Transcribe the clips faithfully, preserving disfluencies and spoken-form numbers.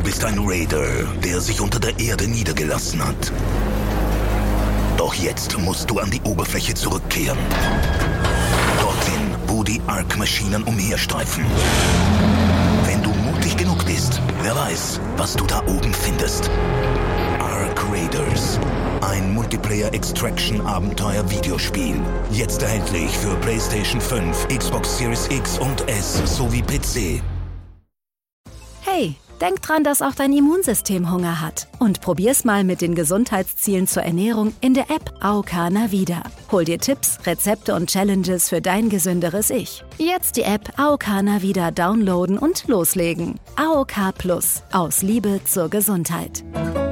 bist ein Raider, der sich unter der Erde niedergelassen hat. Doch jetzt musst du an die Oberfläche zurückkehren. Dorthin, wo die Ark-Maschinen umherstreifen. Wenn du mutig genug bist, wer weiß, was du da oben findest. Ark Raiders. Ein Multiplayer-Extraction-Abenteuer-Videospiel. Jetzt erhältlich für PlayStation fünf, Xbox Series X und S sowie P C. Hey, denk dran, dass auch dein Immunsystem Hunger hat. Und probier's mal mit den Gesundheitszielen zur Ernährung in der App A O K Navida. Hol dir Tipps, Rezepte und Challenges für dein gesünderes Ich. Jetzt die App A O K Navida downloaden und loslegen. A O K Plus. Aus Liebe zur Gesundheit.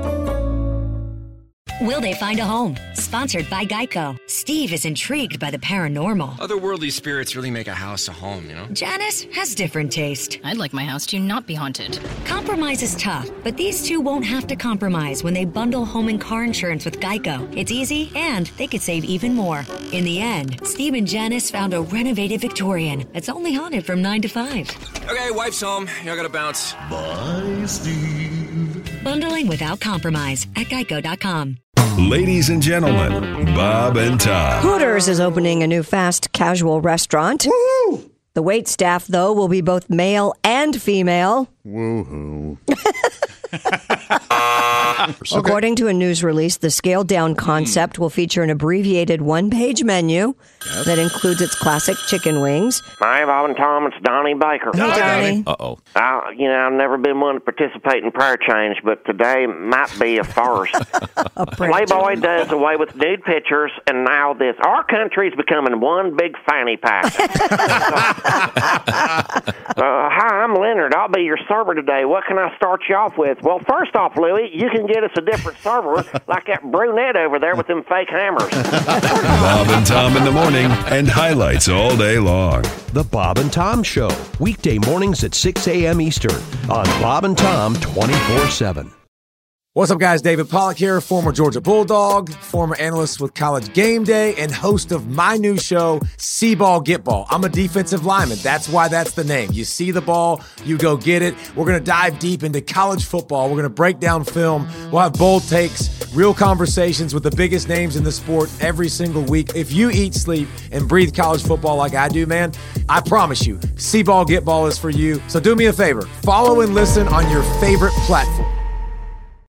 Will they find a home? Sponsored by Geico. Steve is intrigued by the paranormal. Otherworldly spirits really make a house a home, you know? Janice has different taste. I'd like my house to not be haunted. Compromise is tough, but these two won't have to compromise when they bundle home and car insurance with Geico. It's easy, and they could save even more. In the end, Steve and Janice found a renovated Victorian that's only haunted from nine to five. Okay, wife's home. I gotta bounce. Bye, Steve. Bundling without compromise at geico dot com. Ladies and gentlemen, Bob and Tom. Hooters is opening a new fast casual restaurant. Woo-hoo! The wait staff, though, will be both male and female. Woohoo. According to a news release, the scaled-down concept will feature an abbreviated one-page menu yes. that includes its classic chicken wings. Hi, Bob and Tom. It's Donnie Baker. Hey, Donnie. Uh-oh. I, you know, I've never been one to participate in prayer change, but today might be a first. a Playboy does away with nude pictures, and now this. Our country's becoming one big fanny pack. uh, hi, I'm Leonard. I'll be your server today. What can I start you off with? Well, first off, Louie, you can get us a different server like that brunette over there with them fake hammers. Bob and Tom in the morning and highlights all day long. The Bob and Tom Show, weekday mornings at six a.m. Eastern on Bob and Tom twenty-four seven. What's up, guys? David Pollack here, former Georgia Bulldog, former analyst with College Game Day, and host of my new show, See Ball, Get Ball. I'm a defensive lineman. That's why that's the name. You see the ball, you go get it. We're going to dive deep into college football. We're going to break down film. We'll have bold takes, real conversations with the biggest names in the sport every single week. If you eat, sleep, and breathe college football like I do, man, I promise you, See Ball, Get Ball is for you. So do me a favor. Follow and listen on your favorite platform.